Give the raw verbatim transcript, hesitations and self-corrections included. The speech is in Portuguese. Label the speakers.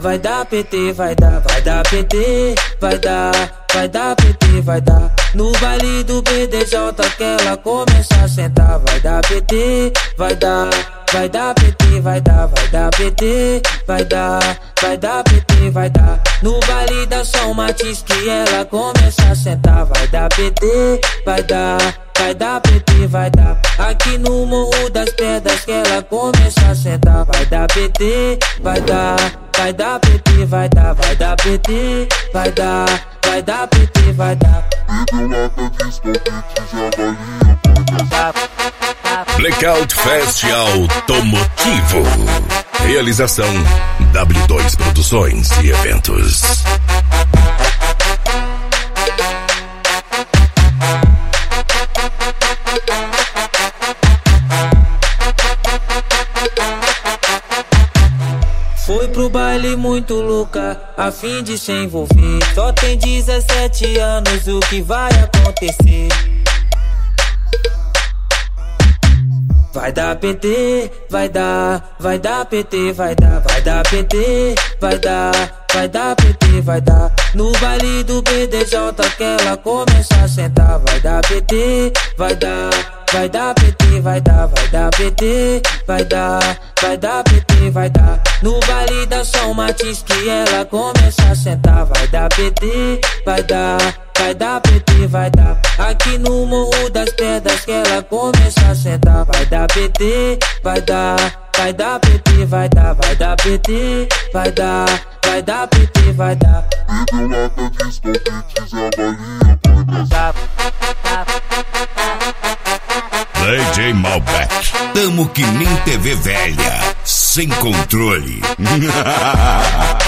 Speaker 1: vai dar P T, vai dar, vai dar P T, vai dar, vai dar P T, vai dar. No baile do B D J que ela começa a sentar, vai dar P T, vai dar, vai dar P T, vai dar, vai dar P T, vai dar, vai dar P T, vai dar. No baile da São Matiz que ela começa a sentar, vai dar P T, vai dar, vai dar P T, vai dar. Aqui no Morro das Pedras que ela começa a sentar, vai dar P T, vai dar, vai dar P T, vai dar, vai dar P T, vai dar, vai dar P T, vai dar.
Speaker 2: Blackout Fest Automotivo. Realização W dois Produções e Eventos.
Speaker 1: Foi pro baile muito louca, a fim de se envolver. Só tem dezessete anos, o que vai acontecer? Vai dar P T, vai dar, vai dar P T, vai dar, vai dar P T, vai dar, vai dar P T, vai dar. No baile do B D J que ela começa a sentar, vai dar P T, vai dar, vai dar P T, vai dar, vai dar P T, vai dar, vai dar P T, vai dar. No baile da São Matiz que ela começa a sentar, vai dar P T, vai dar, vai dar P T, vai dar. Aqui no Morro das Pedras que ela começa a sentar, vai dar P T, vai dar, vai dar P T, vai dar, vai dar P T, vai dar, vai dar P T, vai dar.
Speaker 2: D J Malbec. Tamo que nem T V velha, sem controle.